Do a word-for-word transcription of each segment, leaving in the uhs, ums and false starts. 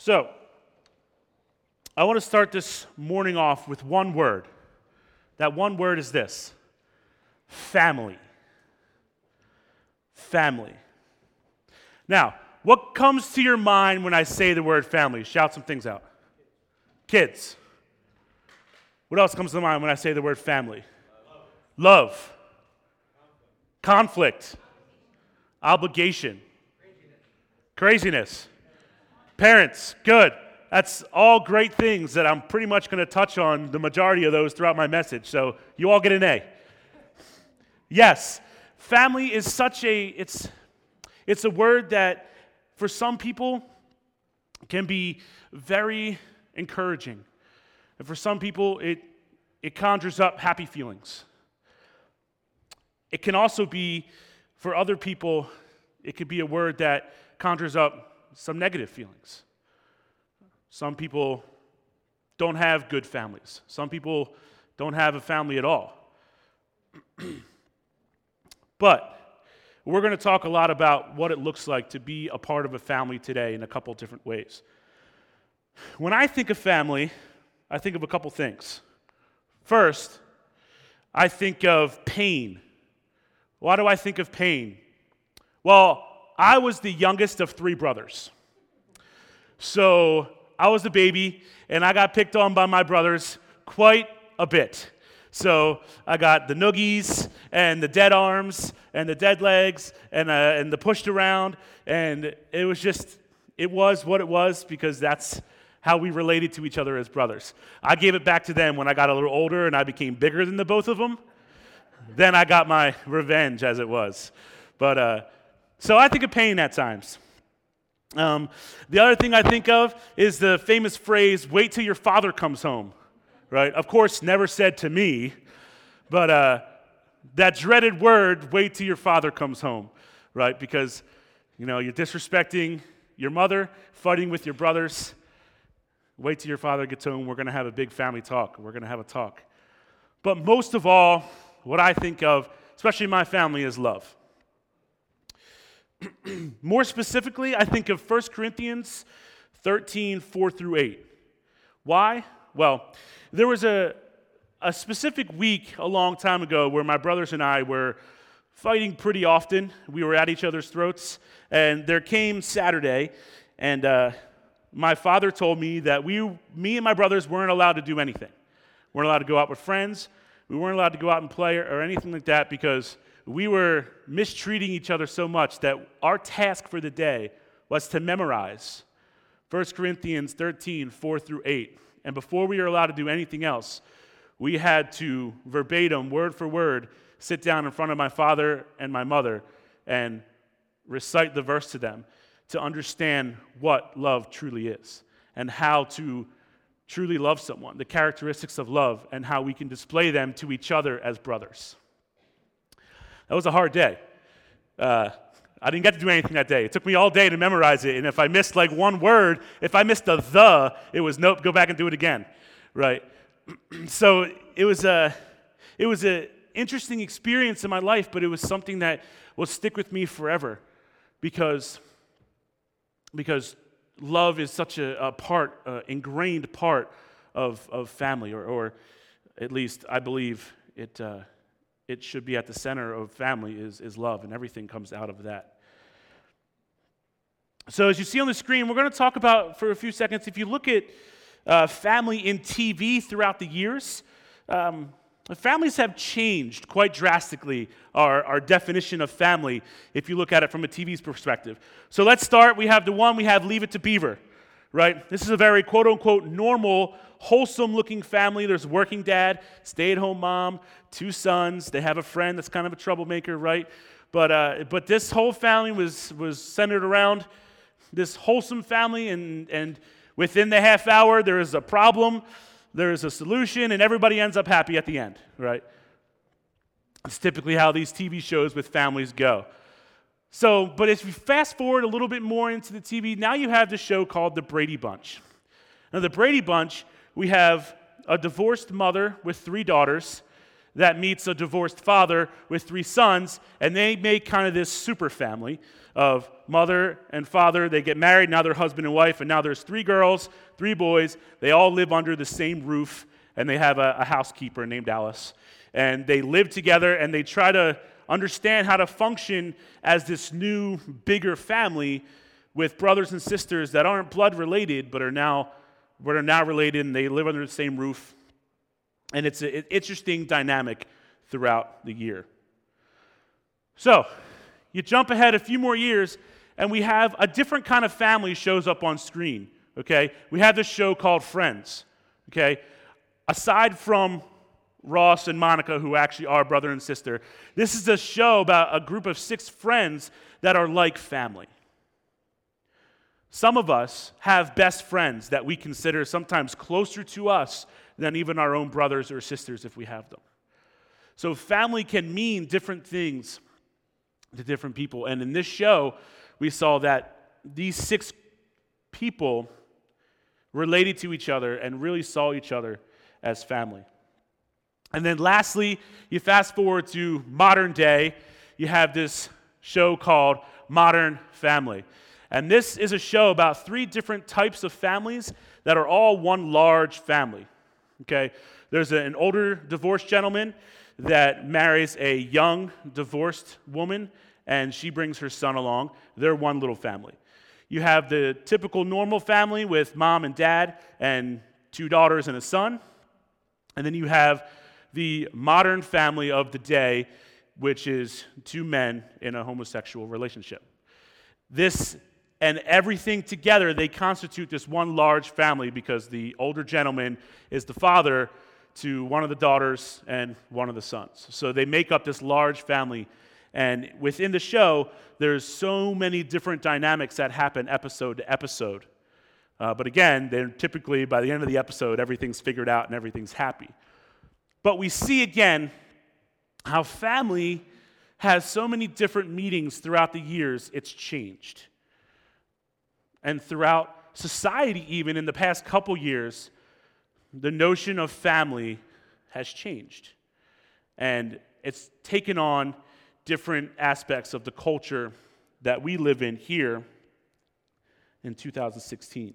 So, I want to start this morning off with one word. That one word is this: family. Family. Now, what comes to your mind when I say the word family? Shout some things out. Kids. What else comes to mind when I say the word family? Love. Love. Conflict. Obligation. Craziness. Parents. Good. That's all great things that I'm pretty much going to touch on the majority of those throughout my message. So you all get an A. Yes, family is such a, it's, it's a word that for some people can be very encouraging. And for some people, it, it conjures up happy feelings. It can also be, for other people, it could be a word that conjures up some negative feelings. Some people don't have good families. Some people don't have a family at all. But we're going to talk a lot about what it looks like to be a part of a family today in a couple different ways. When I think of family, I think of a couple things. First, I think of pain. Why do I think of pain? Well, I was the youngest of three brothers. So I was the baby, and I got picked on by my brothers quite a bit. So I got the noogies, and the dead arms, and the dead legs, and, uh, and the pushed around, and it was just, it was what it was because that's how we related to each other as brothers. I gave it back to them when I got a little older and I became bigger than the both of them. Then I got my revenge, as it was. But, uh, so I think of pain at times. Um, the other thing I think of is the famous phrase, wait till your father comes home, right? Of course, never said to me, but uh, that dreaded word, wait till your father comes home, right? Because, you know, you're disrespecting your mother, fighting with your brothers. Wait till your father gets home. We're going to have a big family talk. We're going to have a talk. But most of all, what I think of, especially my family, is love. More specifically, I think of First Corinthians thirteen, four through eight. Why? Well, there was a, a specific week a long time ago where my brothers and I were fighting pretty often. We were at each other's throats, and there came Saturday, and uh, my father told me that we, me and my brothers weren't allowed to do anything. We weren't allowed to go out with friends. We weren't allowed to go out and play or, or anything like that because we were mistreating each other so much that our task for the day was to memorize First Corinthians thirteen, four through eight. And before we were allowed to do anything else, we had to verbatim, word for word, sit down in front of my father and my mother and recite the verse to them to understand what love truly is and how to truly love someone, the characteristics of love, and how we can display them to each other as brothers. That was a hard day. Uh, I didn't get to do anything that day. It took me all day to memorize it, and if I missed like one word, if I missed a the, it was nope, go back and do it again, right? So it was a, it was an interesting experience in my life, but it was something that will stick with me forever because, because love is such a, a part, uh, ingrained part of, of family, or, or at least I believe it. Uh, It should be at the center of family is, is love, and everything comes out of that. So as you see on the screen, we're going to talk about, for a few seconds, if you look at uh, family in T V throughout the years, um, families have changed quite drastically, our, our definition of family, if you look at it from a T V's perspective. So let's start. We have the one, we have Leave It to Beaver, right? This is a very quote-unquote normal, wholesome-looking family. There's a working dad, stay-at-home mom, two sons. They have a friend that's kind of a troublemaker, right? But uh, but this whole family was was centered around this wholesome family, and, and within the half hour, there is a problem, there is a solution, and everybody ends up happy at the end, right? It's typically how these T V shows with families go. So, but if you fast forward a little bit more into the T V, now you have this show called The Brady Bunch. Now, The Brady Bunch, we have a divorced mother with three daughters. that meets a divorced father with three sons, and they make kind of this super family of mother and father. They get married, now they're husband and wife, and now there's three girls, three boys. They all live under the same roof, and they have a, a housekeeper named Alice. And they live together, and they try to understand how to function as this new, bigger family with brothers and sisters that aren't blood related, but are now, but are now related, and they live under the same roof. And it's an interesting dynamic throughout the year. So, you jump ahead a few more years, and we have a different kind of family shows up on screen, okay? We have this show called Friends, okay? Aside from Ross and Monica, who actually are brother and sister, this is a show about a group of six friends that are like family. Some of us have best friends that we consider sometimes closer to us than even our own brothers or sisters if we have them. So family can mean different things to different people. And in this show, we saw that these six people related to each other and really saw each other as family. And then lastly, you fast forward to modern day, you have this show called Modern Family. And this is a show about three different types of families that are all one large family. Okay, there's an older divorced gentleman that marries a young divorced woman, and she brings her son along. They're one little family. You have the typical normal family with mom and dad and two daughters and a son. And then you have the modern family of the day, which is two men in a homosexual relationship. This and everything together, they constitute this one large family because the older gentleman is the father to one of the daughters and one of the sons. So they make up this large family. And within the show, there's so many different dynamics that happen episode to episode. Uh, but again, they're typically, by the end of the episode, everything's figured out and everything's happy. But we see again how family has so many different meanings throughout the years, it's changed. And throughout society, even in the past couple years, the notion of family has changed. And it's taken on different aspects of the culture that we live in here in two thousand sixteen.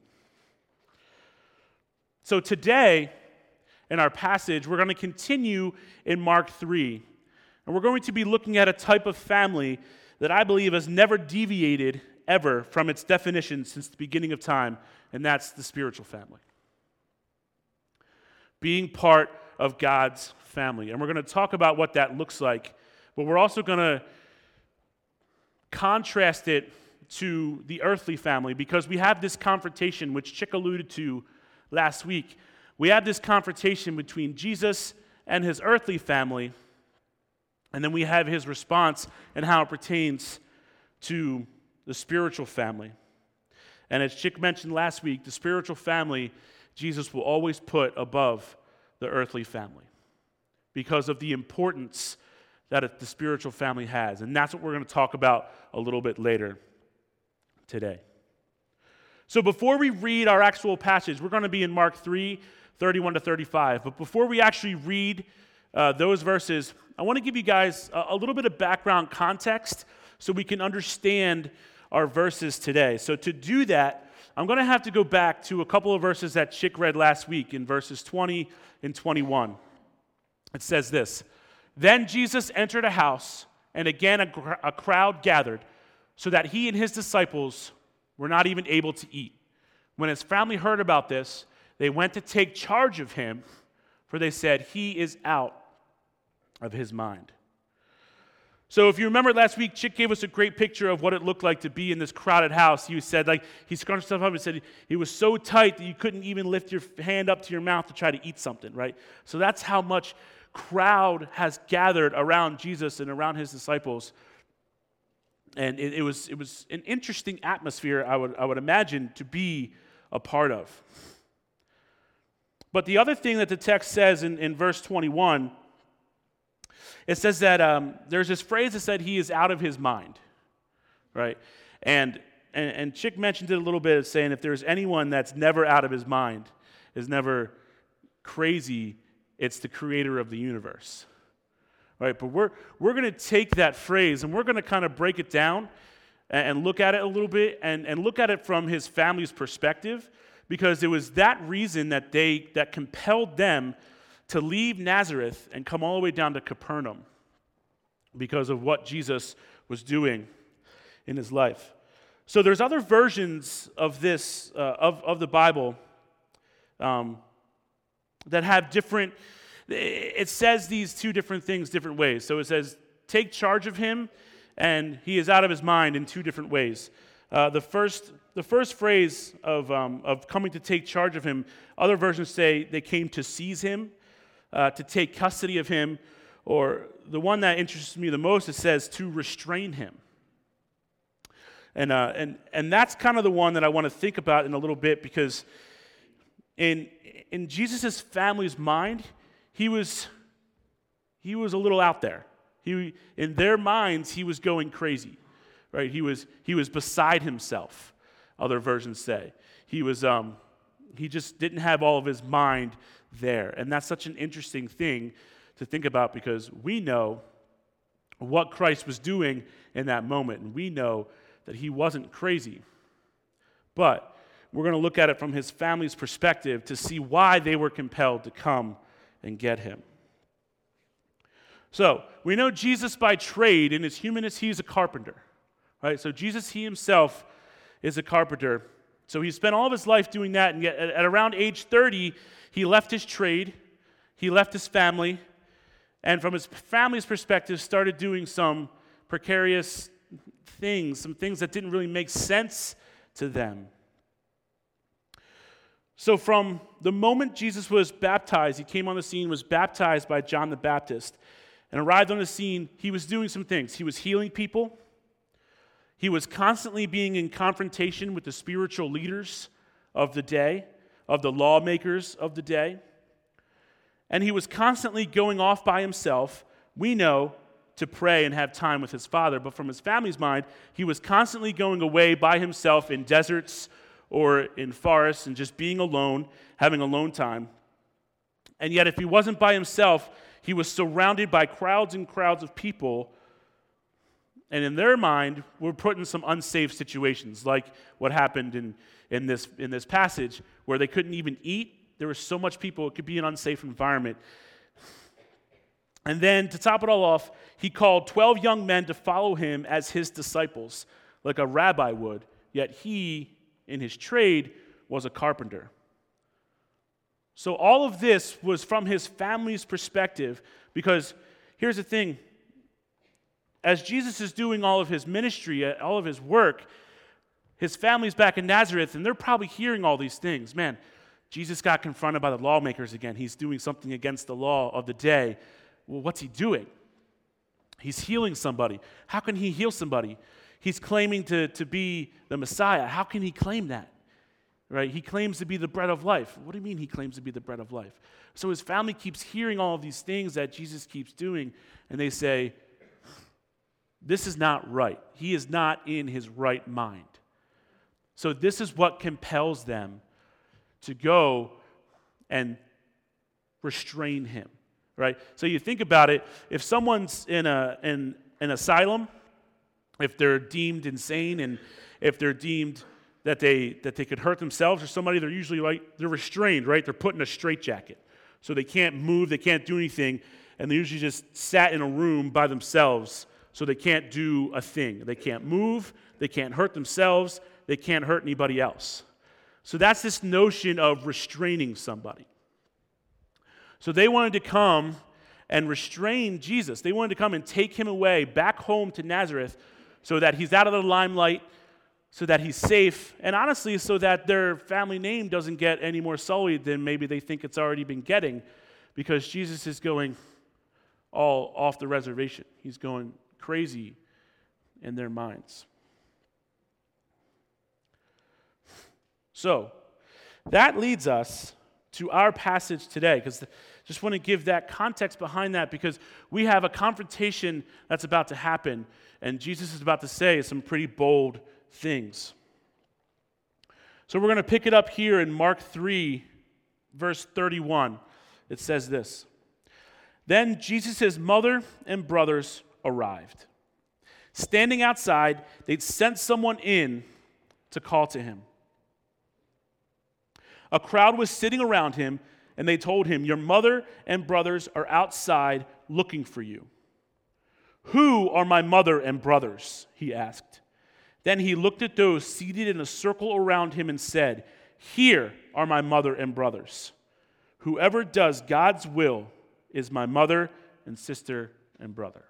So today, in our passage, we're going to continue in Mark three. And we're going to be looking at a type of family that I believe has never deviated ever from its definition since the beginning of time, and that's the spiritual family. Being part of God's family. And we're going to talk about what that looks like, but we're also going to contrast it to the earthly family because we have this confrontation, which Chick alluded to last week. We have this confrontation between Jesus and his earthly family, and then we have his response and how it pertains to the spiritual family. And as Chick mentioned last week, the spiritual family, Jesus will always put above the earthly family because of the importance that the spiritual family has. And that's what we're going to talk about a little bit later today. So before we read our actual passage, we're going to be in Mark three, thirty-one to thirty-five. But before we actually read uh, those verses, I want to give you guys a, a little bit of background context so we can understand our verses today. So to do that, I'm going to have to go back to a couple of verses that Chick read last week in verses twenty and twenty-one. It says this, "Then Jesus entered a house, and again a, gr- a crowd gathered, so that he and his disciples were not even able to eat. When his family heard about this, they went to take charge of him, for they said, 'He is out of his mind.'" So if you remember last week, Chick gave us a great picture of what it looked like to be in this crowded house. He said, like, he scrunched himself up and said it was so tight that you couldn't even lift your hand up to your mouth to try to eat something, right? So that's how much crowd has gathered around Jesus and around his disciples. And it, it was it was an interesting atmosphere, I would I would imagine, to be a part of. But the other thing that the text says in, in verse twenty-one, it says that um, there's this phrase that said he is out of his mind, right? And, and and Chick mentioned it a little bit, saying if there's anyone that's never out of his mind, is never crazy, it's the creator of the universe. right? But we're, we're going to take that phrase and we're going to kind of break it down and, and look at it a little bit and, and look at it from his family's perspective, because it was that reason that they that compelled them to leave Nazareth and come all the way down to Capernaum because of what Jesus was doing in his life. So there's other versions of this, uh, of, of the Bible um, that have different, it says these two different things different ways. So it says, take charge of him, and he is out of his mind in two different ways. Uh, the first the first phrase of, um, of coming to take charge of him, other versions say they came to seize him, uh, to take custody of him, or the one that interests me the most, it says to restrain him. And, uh, and, and that's kind of the one that I want to think about in a little bit, because in, in Jesus' family's mind, he was, he was a little out there. He, in their minds, he was going crazy, right? He was, he was beside himself, other versions say. He was, um, he just didn't have all of his mind there. And that's such an interesting thing to think about, because we know what Christ was doing in that moment, and we know that he wasn't crazy. But we're going to look at it from his family's perspective to see why they were compelled to come and get him. So, we know Jesus by trade, in his humanness, he's a carpenter. Right? So Jesus, he himself is a carpenter. So he spent all of his life doing that, and yet at, at around age thirty, he left his trade, he left his family, and from his family's perspective, started doing some precarious things, some things that didn't really make sense to them. So from the moment Jesus was baptized, he came on the scene, was baptized by John the Baptist, and arrived on the scene, he was doing some things. He was healing people. He was constantly being in confrontation with the spiritual leaders of the day, of the lawmakers of the day. And he was constantly going off by himself, we know, to pray and have time with his Father. But from his family's mind, he was constantly going away by himself in deserts or in forests and just being alone, having alone time. And yet if he wasn't by himself, he was surrounded by crowds and crowds of people, and in their mind, were put in some unsafe situations, like what happened in, in, this, in this passage, where they couldn't even eat. There was so much people, it could be an unsafe environment. And then, to top it all off, he called twelve young men to follow him as his disciples, like a rabbi would, yet he, in his trade, was a carpenter. So all of this was from his family's perspective, because here's the thing. As Jesus is doing all of his ministry, all of his work, his family's back in Nazareth, and they're probably hearing all these things. Man, Jesus got confronted by the lawmakers again. He's doing something against the law of the day. Well, what's he doing? He's healing somebody. How can he heal somebody? He's claiming to, to be the Messiah. How can he claim that? Right? He claims to be the bread of life. What do you mean he claims to be the bread of life? So his family keeps hearing all of these things that Jesus keeps doing, and they say, this is not right. He is not in his right mind. So this is what compels them to go and restrain him, right? So you think about it, if someone's in a in an asylum, if they're deemed insane and if they're deemed that they that they could hurt themselves or somebody, they're usually like they're restrained, right? They're put in a straitjacket. So they can't move, they can't do anything, and they usually just sat in a room by themselves. So they can't do a thing. They can't move, they can't hurt themselves, they can't hurt anybody else. So that's this notion of restraining somebody. So they wanted to come and restrain Jesus. They wanted to come and take him away back home to Nazareth so that he's out of the limelight, so that he's safe, and honestly, so that their family name doesn't get any more sullied than maybe they think it's already been getting, because Jesus is going all off the reservation. He's going crazy in their minds. So, that leads us to our passage today, because I just want to give that context behind that, because we have a confrontation that's about to happen, and Jesus is about to say some pretty bold things. So we're going to pick it up here in Mark three, verse thirty-one. It says this: Then Jesus' mother and brothers arrived. Standing outside, they'd sent someone in to call to him. A crowd was sitting around him, and they told him, "Your mother and brothers are outside looking for you." "Who are my mother and brothers?" he asked. Then he looked at those seated in a circle around him and said, "Here are my mother and brothers. Whoever does God's will is my mother and sister and brother."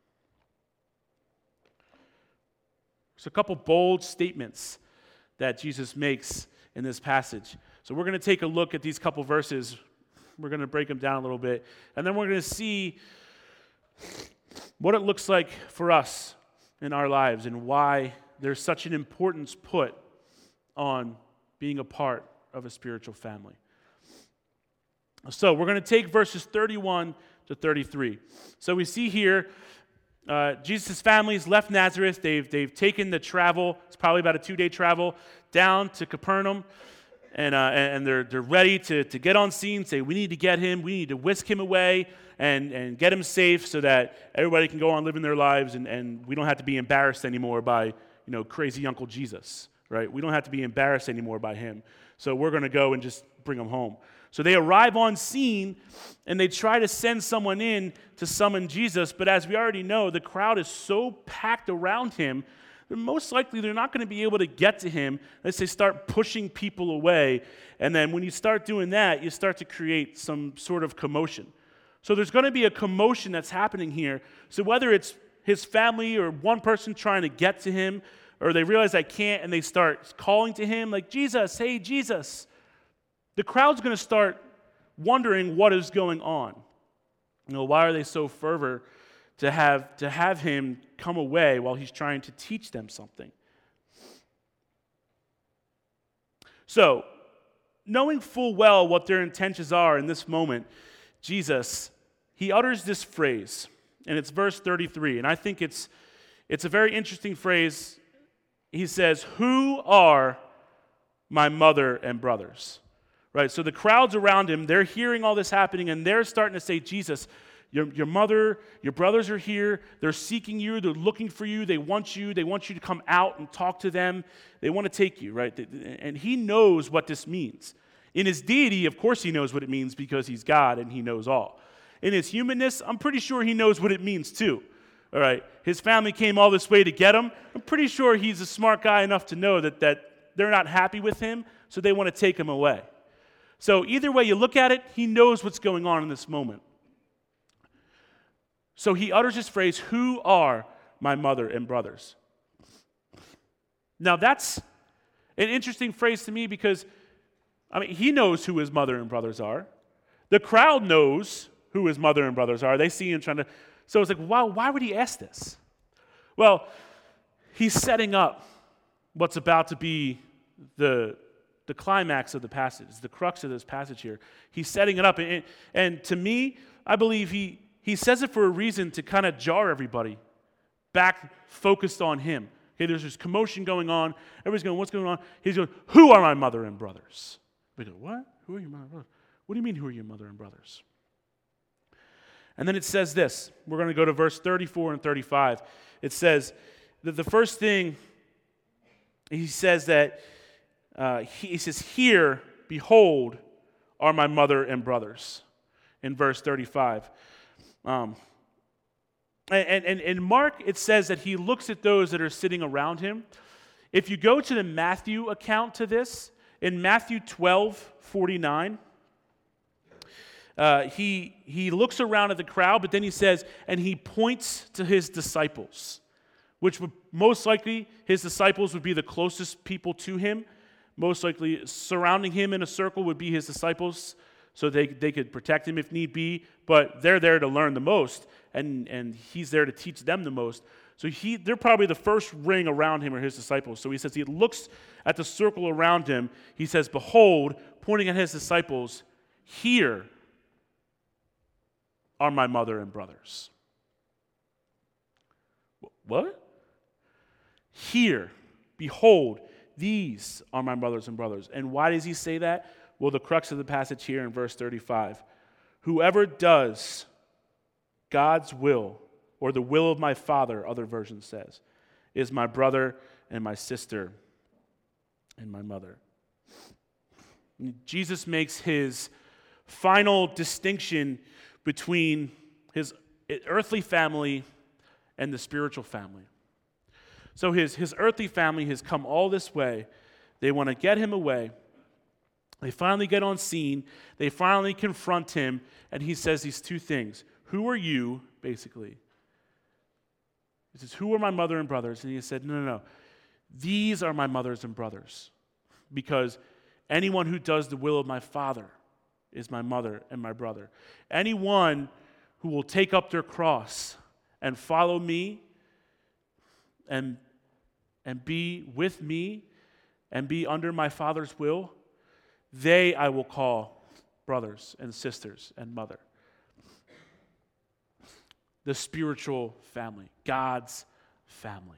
There's a couple bold statements that Jesus makes in this passage. So we're going to take a look at these couple verses. We're going to break them down a little bit. And then we're going to see what it looks like for us in our lives and why there's such an importance put on being a part of a spiritual family. So we're going to take verses thirty-one to thirty-three. So we see here, uh, Jesus' family's left Nazareth. They've, they've taken the travel, it's probably about a two-day travel, down to Capernaum. And, uh, and they're, they're ready to, to get on scene, say, we need to get him, we need to whisk him away and, and get him safe so that everybody can go on living their lives and, and we don't have to be embarrassed anymore by, you know, crazy Uncle Jesus, right? We don't have to be embarrassed anymore by him. So we're going to go and just bring him home. So they arrive on scene and they try to send someone in to summon Jesus, but as we already know, the crowd is so packed around him, most likely they're not going to be able to get to him unless they start pushing people away. And then when you start doing that, you start to create some sort of commotion. So there's going to be a commotion that's happening here. So whether it's his family or one person trying to get to him, or they realize they can't and they start calling to him like, Jesus, hey, Jesus. The crowd's going to start wondering what is going on. You know, why are they so fervent to have to have him come away while he's trying to teach them something? So, knowing full well what their intentions are in this moment, Jesus, he utters this phrase, and it's verse thirty-three, and I think it's it's a very interesting phrase. He says, "Who are my mother and brothers?" Right? So the crowds around him, they're hearing all this happening, and they're starting to say, Jesus, Your, your mother, your brothers are here. They're seeking you. They're looking for you. They want you. They want you to come out and talk to them. They want to take you, right? And he knows what this means. In his deity, of course he knows what it means because he's God and he knows all. In his humanness, I'm pretty sure he knows what it means too. All right? His family came all this way to get him. I'm pretty sure he's a smart guy enough to know that, that they're not happy with him, so they want to take him away. So either way you look at it, he knows what's going on in this moment. So he utters this phrase, "Who are my mother and brothers?" Now that's an interesting phrase to me because, I mean, he knows who his mother and brothers are. The crowd knows who his mother and brothers are. They see him trying to, so it's like, wow, why would he ask this? Well, he's setting up what's about to be the, the climax of the passage, the crux of this passage here. He's setting it up, and, and to me, I believe he He says it for a reason to kind of jar everybody back focused on him. Okay, there's this commotion going on. Everybody's going, what's going on? He's going, who are my mother and brothers? We go, what? Who are your mother and brothers? What do you mean, who are your mother and brothers? And then it says this. We're going to go to verse thirty-four and thirty-five. It says that the first thing, he says that, uh, he, he says, here, behold, are my mother and brothers, in verse thirty-five. Um, and, and, and Mark, it says that he looks at those that are sitting around him. If you go to the Matthew account to this, in Matthew twelve forty-nine, uh, he, he looks around at the crowd, but then he says, and he points to his disciples, which would most likely, his disciples would be the closest people to him. Most likely surrounding him in a circle would be his disciples, so they, they could protect him if need be, but they're there to learn the most, and, and he's there to teach them the most. So he, they're probably the first ring around him are his disciples. So he says he looks at the circle around him. He says, behold, pointing at his disciples, here are my mother and brothers. What? Here, behold, these are my mothers and brothers. And why does he say that? Well, the crux of the passage here in verse thirty-five. Whoever does God's will, or the will of my Father, other version says, is my brother and my sister and my mother. Jesus makes his final distinction between his earthly family and the spiritual family. So his, his earthly family has come all this way. They want to get him away. They finally get on scene. They finally confront him, and he says these two things. Who are you, basically? He says, who are my mother and brothers? And he said, no, no, no. These are my mothers and brothers, because anyone who does the will of my Father is my mother and my brother. Anyone who will take up their cross and follow me and, and be with me and be under my Father's will, they I will call brothers and sisters and mother. The spiritual family, God's family.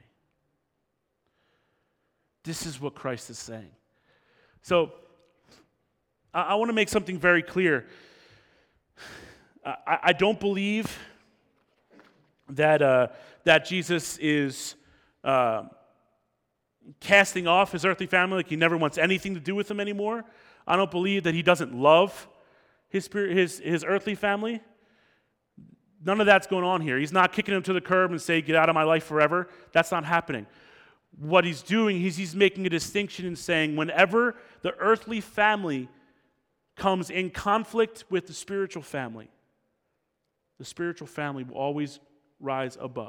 This is what Christ is saying. So, I, I want to make something very clear. I, I don't believe that uh, that Jesus is uh, casting off his earthly family, like he never wants anything to do with them anymore. I don't believe that he doesn't love his spirit, his his earthly family. None of that's going on here. He's not kicking them to the curb and saying, get out of my life forever. That's not happening. What he's doing is he's making a distinction and saying whenever the earthly family comes in conflict with the spiritual family, the spiritual family will always rise above.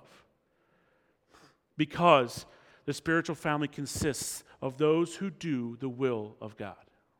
Because the spiritual family consists of those who do the will of God.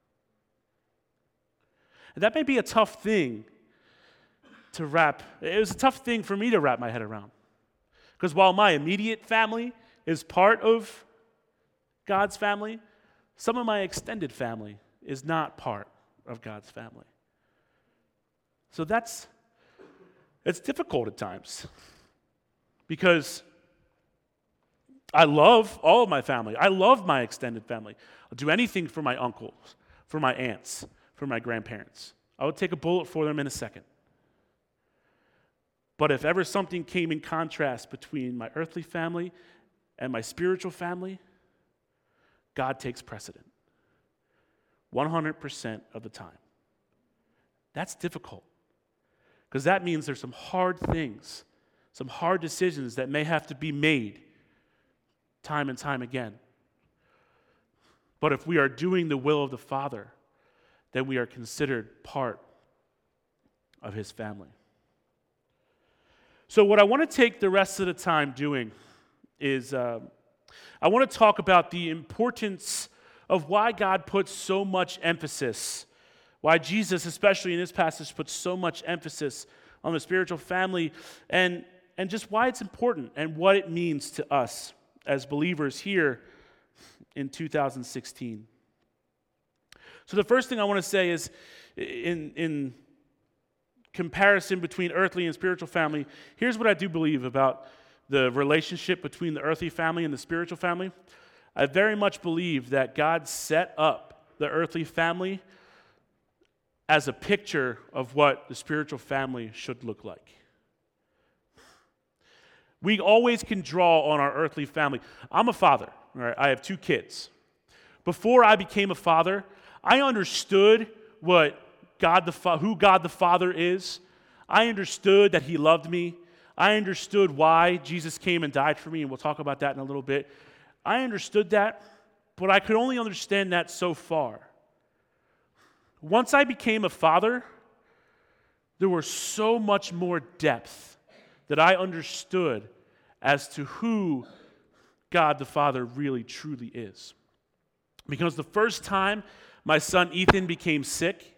And that may be a tough thing to wrap. It was a tough thing for me to wrap my head around. Because while my immediate family is part of God's family, some of my extended family is not part of God's family. So that's, it's difficult at times. Because I love all of my family. I love my extended family. I'll do anything for my uncles, for my aunts, for my grandparents. I would take a bullet for them in a second. But if ever something came in contrast between my earthly family and my spiritual family, God takes precedent. one hundred percent of the time. That's difficult. Because that means there's some hard things, some hard decisions that may have to be made time and time again. But if we are doing the will of the Father, then we are considered part of his family. So what I want to take the rest of the time doing is uh, I want to talk about the importance of why God puts so much emphasis, why Jesus, especially in this passage, puts so much emphasis on the spiritual family, and, and just why it's important and what it means to us as believers here in two thousand sixteen. So the first thing I want to say is in in comparison between earthly and spiritual family, here's what I do believe about the relationship between the earthly family and the spiritual family. I very much believe that God set up the earthly family as a picture of what the spiritual family should look like. We always can draw on our earthly family. I'm a father, all right? I have two kids. Before I became a father, I understood what God the Fa- who God the Father is. I understood that he loved me. I understood why Jesus came and died for me, and we'll talk about that in a little bit. I understood that, but I could only understand that so far. Once I became a father, there was so much more depth that I understood as to who God the Father really truly is. Because the first time my son Ethan became sick,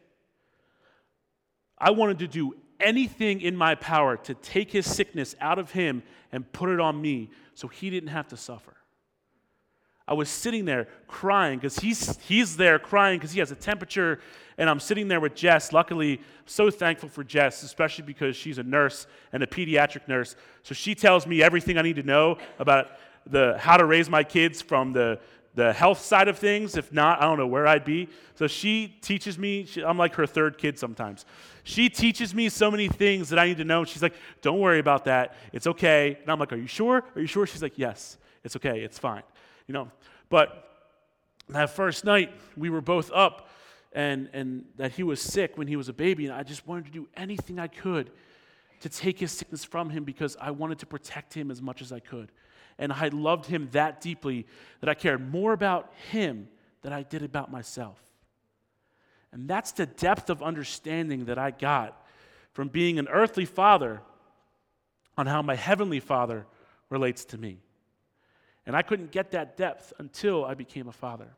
I wanted to do anything in my power to take his sickness out of him and put it on me so he didn't have to suffer. I was sitting there crying because he's he's there crying because he has a temperature, and I'm sitting there with Jess. Luckily, so thankful for Jess, especially because she's a nurse and a pediatric nurse. So she tells me everything I need to know about the how to raise my kids from the the health side of things. If not, I don't know where I'd be. So she teaches me. She, I'm like her third kid sometimes. She teaches me so many things that I need to know. She's like, don't worry about that. It's okay. And I'm like, are you sure? Are you sure? She's like, yes, it's okay. It's fine. You know, but that first night, we were both up, and, and that he was sick when he was a baby, and I just wanted to do anything I could to take his sickness from him because I wanted to protect him as much as I could. And I loved him that deeply that I cared more about him than I did about myself. And that's the depth of understanding that I got from being an earthly father on how my heavenly Father relates to me. And I couldn't get that depth until I became a father.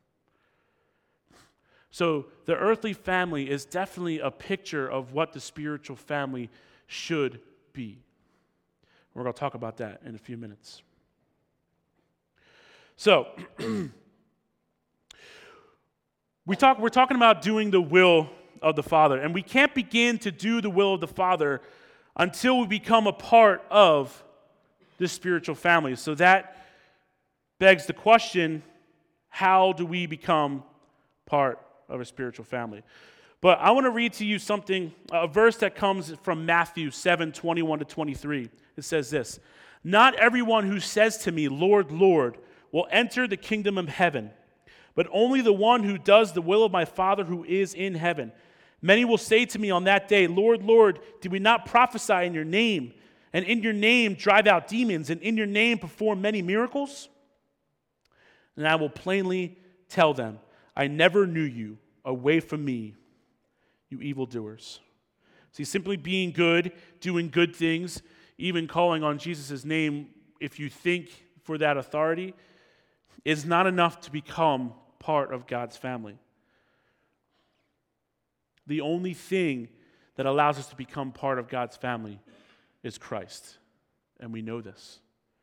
So the earthly family is definitely a picture of what the spiritual family should be. We're going to talk about that in a few minutes. So, we talk, we're talking about doing the will of the Father, and we can't begin to do the will of the Father until we become a part of this spiritual family. So that begs the question, how do we become part of a spiritual family? But I want to read to you something, a verse that comes from Matthew seven, twenty-one to twenty-three. It says this, "Not everyone who says to me, 'Lord, Lord,' will enter the kingdom of heaven, but only the one who does the will of my Father who is in heaven. Many will say to me on that day, 'Lord, Lord, did we not prophesy in your name, and in your name drive out demons, and in your name perform many miracles?' And I will plainly tell them, 'I never knew you. Away from me, you evildoers.'" See, simply being good, doing good things, even calling on Jesus' name, if you think for that authority, is not enough to become part of God's family. The only thing that allows us to become part of God's family is Christ, and we know this.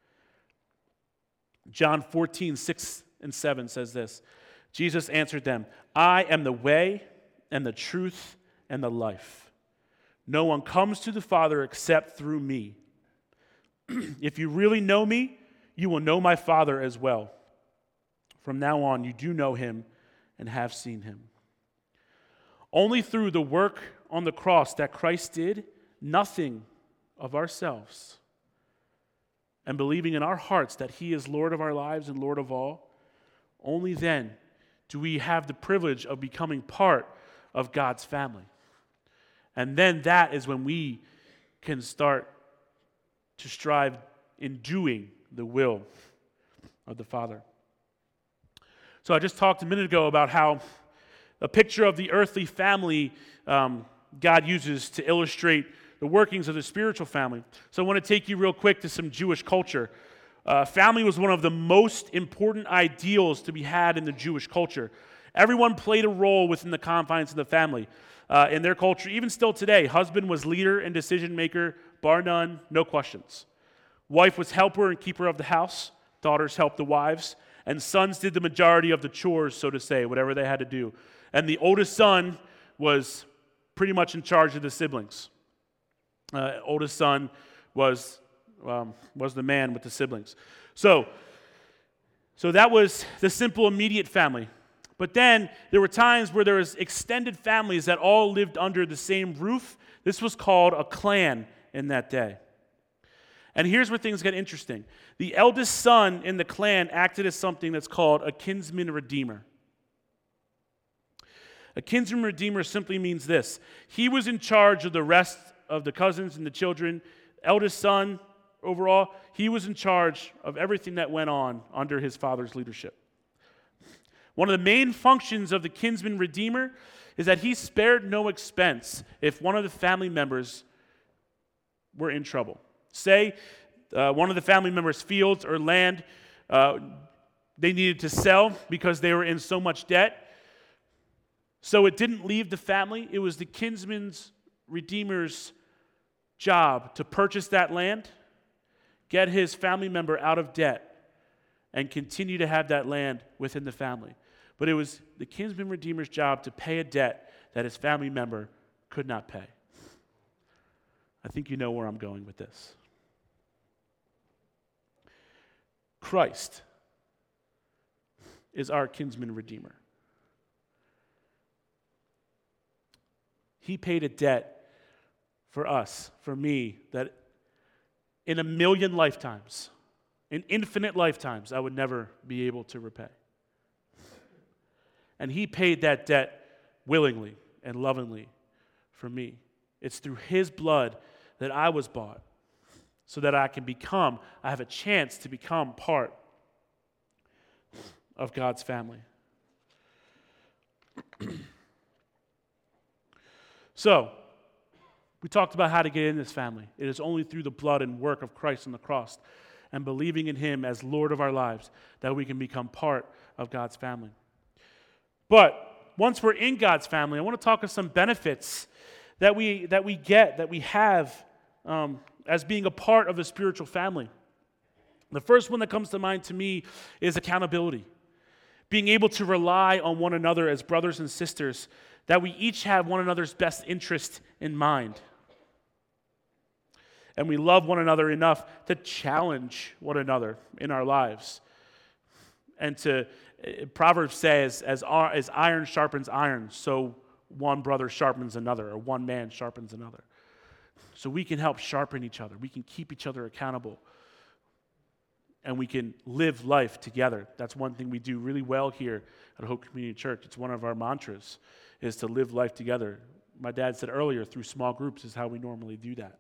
John fourteen, six and seven says this, "Jesus answered them, 'I am the way and the truth and the life. No one comes to the Father except through me. If you really know me, you will know my Father as well. From now on, you do know him and have seen him.'" Only through the work on the cross that Christ did, nothing of ourselves, and believing in our hearts that he is Lord of our lives and Lord of all, only then do we have the privilege of becoming part of God's family. And then that is when we can start to strive in doing the will of the Father. So I just talked a minute ago about how a picture of the earthly family um, God uses to illustrate the workings of the spiritual family. So I want to take you real quick to some Jewish culture. Uh, family was one of the most important ideals to be had in the Jewish culture. Everyone played a role within the confines of the family. Uh, in their culture, even still today, husband was leader and decision maker, bar none, no questions. Wife was helper and keeper of the house. Daughters helped the wives. And sons did the majority of the chores, so to say, whatever they had to do. And the oldest son was pretty much in charge of the siblings. Uh, oldest son was um, was the man with the siblings. So, so that was the simple, immediate family. But then there were times where there was extended families that all lived under the same roof. This was called a clan in that day. And here's where things get interesting. The eldest son in the clan acted as something that's called a kinsman redeemer. A kinsman redeemer simply means this. He was in charge of the rest of the cousins and the children. Eldest son, overall, he was in charge of everything that went on under his father's leadership. One of the main functions of the kinsman redeemer is that he spared no expense if one of the family members were in trouble. Say uh, one of the family members' fields or land uh, they needed to sell because they were in so much debt. So it didn't leave the family. It was the kinsman's redeemer's job to purchase that land, get his family member out of debt, and continue to have that land within the family. But it was the kinsman redeemer's job to pay a debt that his family member could not pay. I think you know where I'm going with this. is our kinsman redeemer. He paid a debt for us, for me, that in a million lifetimes, in infinite lifetimes, I would never be able to repay. And he paid that debt willingly and lovingly for me. It's through his blood that I was bought, so that I can become, I have a chance to become part of God's family. So, we talked about how to get in this family. It is only through the blood and work of Christ on the cross and believing in him as Lord of our lives that we can become part of God's family. But once we're in God's family, I want to talk of some benefits that we that we get, that we have um, as being a part of a spiritual family. The first one that comes to mind to me is accountability. Being able to rely on one another as brothers and sisters, that we each have one another's best interest in mind. And we love one another enough to challenge one another in our lives. And to, Proverbs says, as, as iron sharpens iron, so one brother sharpens another, or one man sharpens another. So we can help sharpen each other. We can keep each other accountable. And we can live life together. That's one thing we do really well here at Hope Community Church. It's one of our mantras, is to live life together. My dad said earlier, through small groups is how we normally do that.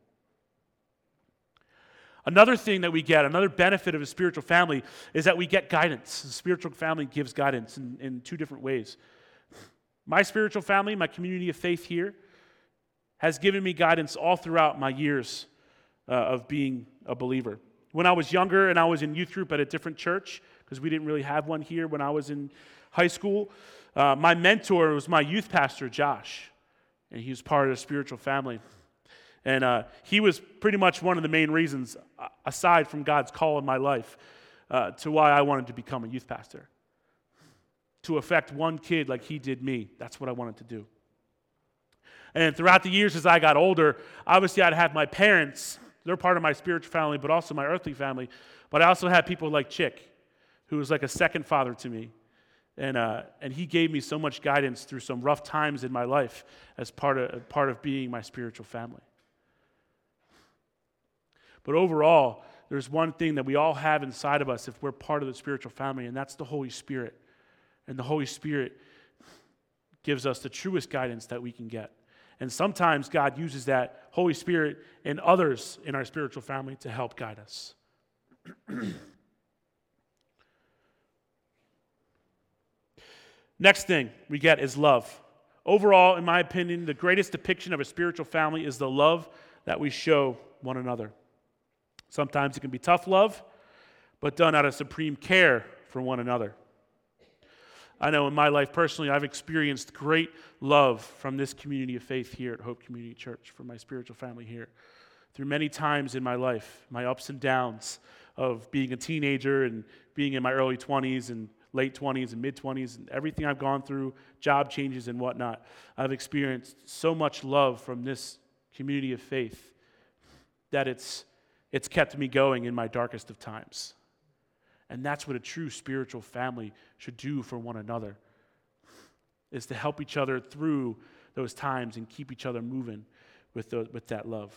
Another thing that we get, another benefit of a spiritual family, is that we get guidance. A spiritual family gives guidance in, in two different ways. My spiritual family, my community of faith here, has given me guidance all throughout my years uh, of being a believer. When I was younger and I was in youth group at a different church, because we didn't really have one here when I was in high school, uh, my mentor was my youth pastor, Josh, and he was part of the spiritual family. And uh, he was pretty much one of the main reasons, aside from God's call in my life, uh, to why I wanted to become a youth pastor. To affect one kid like he did me, that's what I wanted to do. And throughout the years as I got older, obviously I'd have my parents. They're part of my spiritual family, but also my earthly family. But I also had people like Chick, who was like a second father to me. And uh, and he gave me so much guidance through some rough times in my life as part of, part of being my spiritual family. But overall, there's one thing that we all have inside of us if we're part of the spiritual family, and that's the Holy Spirit. And the Holy Spirit gives us the truest guidance that we can get. And sometimes God uses that Holy Spirit and others in our spiritual family to help guide us. Next thing we get is love. Overall, in my opinion, the greatest depiction of a spiritual family is the love that we show one another. Sometimes it can be tough love, but done out of supreme care for one another. I know in my life personally, I've experienced great love from this community of faith here at Hope Community Church, from my spiritual family here. Through many times in my life, my ups and downs of being a teenager and being in my early twenties and late twenties and mid-twenties and everything I've gone through, job changes and whatnot, I've experienced so much love from this community of faith that it's it's kept me going in my darkest of times. And that's what a true spiritual family should do for one another, is to help each other through those times and keep each other moving with, the, with that love.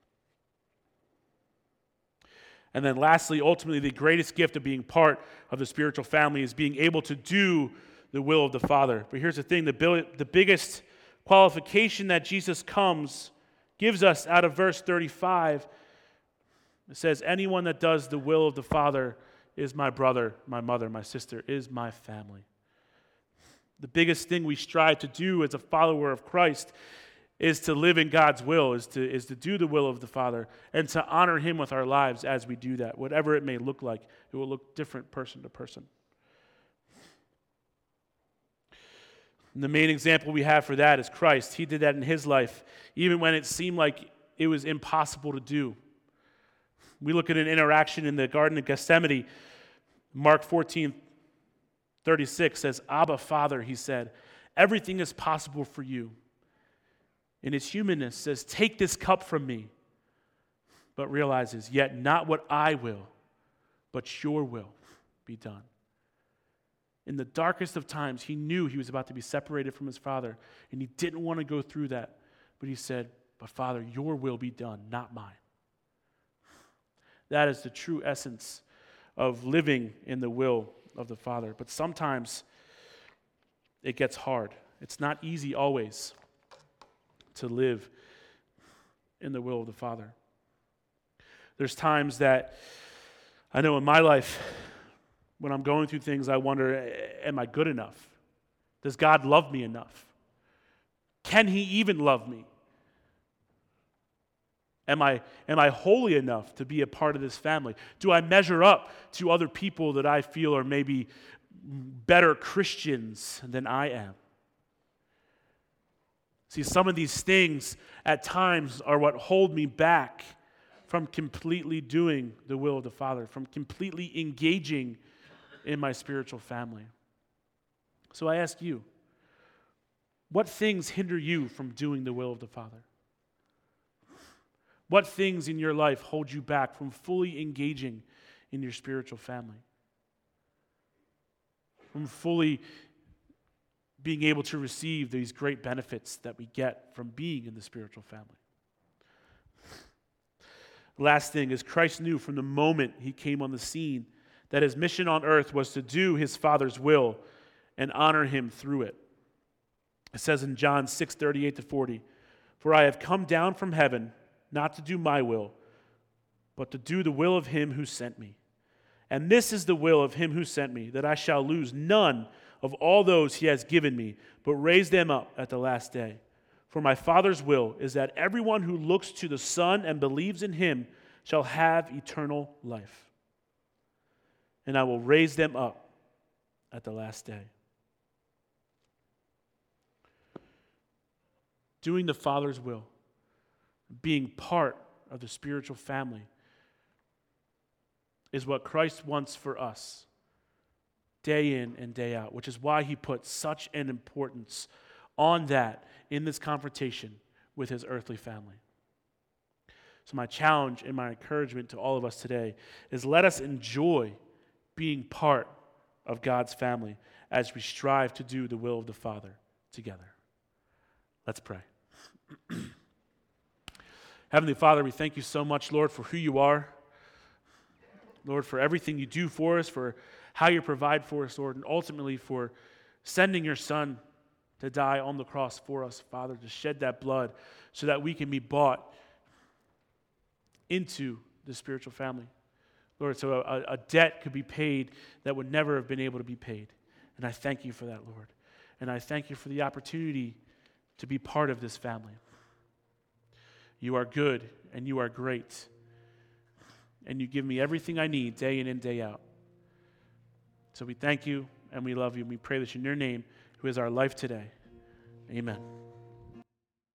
And then lastly, ultimately, the greatest gift of being part of the spiritual family is being able to do the will of the Father. But here's the thing, the, the biggest qualification that Jesus comes, gives us out of verse thirty-five, it says, anyone that does the will of the Father is my brother, my mother, my sister, is my family. The biggest thing we strive to do as a follower of Christ is to live in God's will, is to, is to do the will of the Father, and to honor Him with our lives as we do that. Whatever it may look like, it will look different person to person. And the main example we have for that is Christ. He did that in His life, even when it seemed like it was impossible to do. We look at an interaction in the Garden of Gethsemane. Mark fourteen thirty-six says, Abba, Father, He said, everything is possible for you. In His humanness says, take this cup from me, but realizes, yet not what I will, but your will be done. In the darkest of times, he knew he was about to be separated from his Father, and he didn't want to go through that. But he said, but Father, your will be done, not mine. That is the true essence of living in the will of the Father. But sometimes it gets hard. It's not easy always to live in the will of the Father. There's times that I know in my life, when I'm going through things, I wonder, am I good enough? Does God love me enough? Can he even love me? Am I, am I holy enough to be a part of this family? Do I measure up to other people that I feel are maybe better Christians than I am? See, some of these things at times are what hold me back from completely doing the will of the Father, from completely engaging in my spiritual family. So I ask you, what things hinder you from doing the will of the Father? What things in your life hold you back from fully engaging in your spiritual family? From fully being able to receive these great benefits that we get from being in the spiritual family? The last thing is Christ knew from the moment he came on the scene that his mission on earth was to do his Father's will and honor him through it. It says in John six, thirty-eight to forty, for I have come down from heaven not to do my will, but to do the will of him who sent me. And this is the will of him who sent me, that I shall lose none of all those he has given me, but raise them up at the last day. For my Father's will is that everyone who looks to the Son and believes in him shall have eternal life. And I will raise them up at the last day. Doing the Father's will, being part of the spiritual family, is what Christ wants for us day in and day out, which is why he put such an importance on that in this confrontation with his earthly family. So my challenge and my encouragement to all of us today is let us enjoy being part of God's family as we strive to do the will of the Father together. Let's pray. Heavenly Father, we thank you so much, Lord, for who you are. Lord, for everything you do for us, for how you provide for us, Lord, and ultimately for sending your Son to die on the cross for us, Father, to shed that blood so that we can be bought into the spiritual family. Lord, so a, a debt could be paid that would never have been able to be paid. And I thank you for that, Lord. And I thank you for the opportunity to be part of this family. You are good and you are great. And you give me everything I need day in and day out. So we thank you and we love you. And we pray this in your name, who is our life today. Amen.